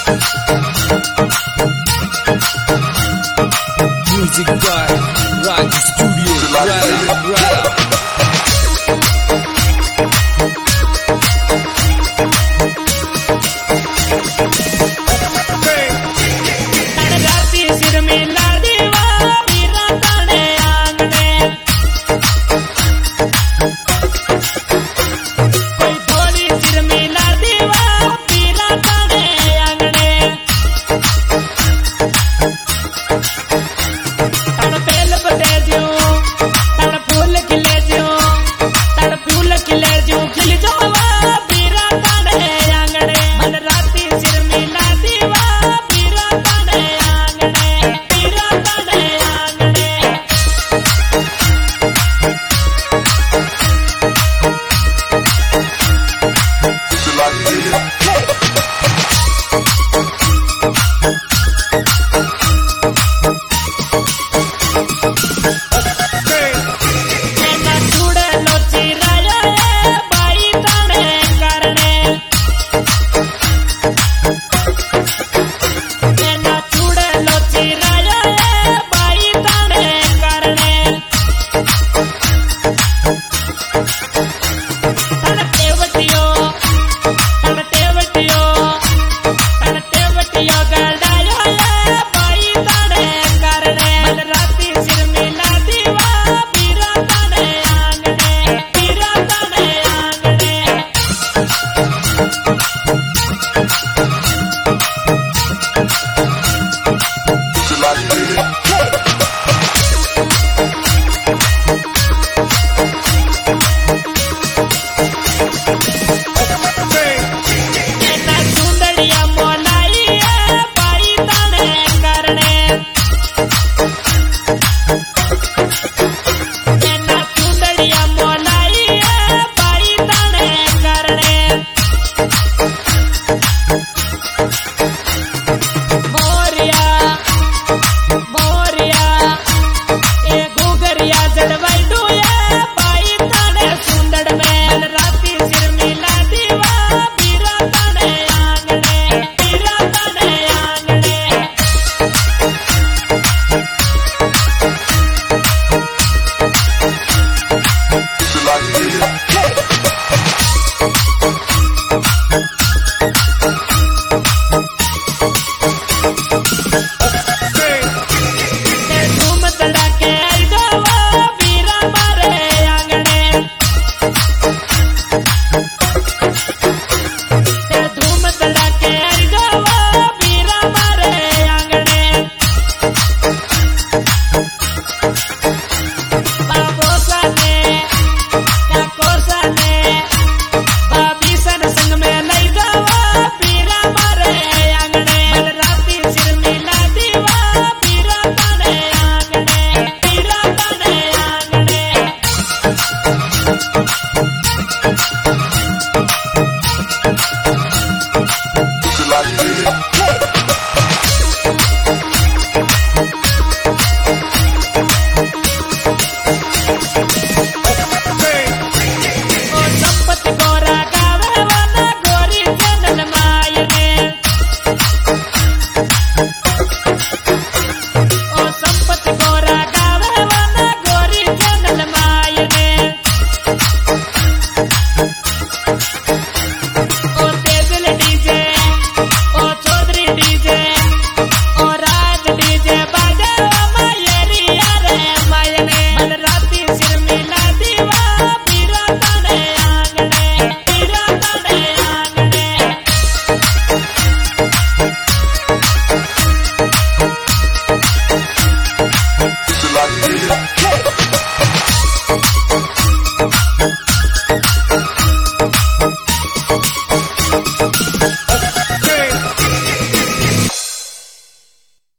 Music by Raj Studio. सिर में ला देवा मेरा ताने आंगने कोई थोड़ी सिर में ला देवा मेरा ताने आंगने तड़ बेल बदे जो तड़ फूल खिले जो तड़ फूल खिले जो खिल जावा मेरा ताने आंगने मन राती सिर में ला देवा मेरा ताने आंगने मेरा ताने आंगने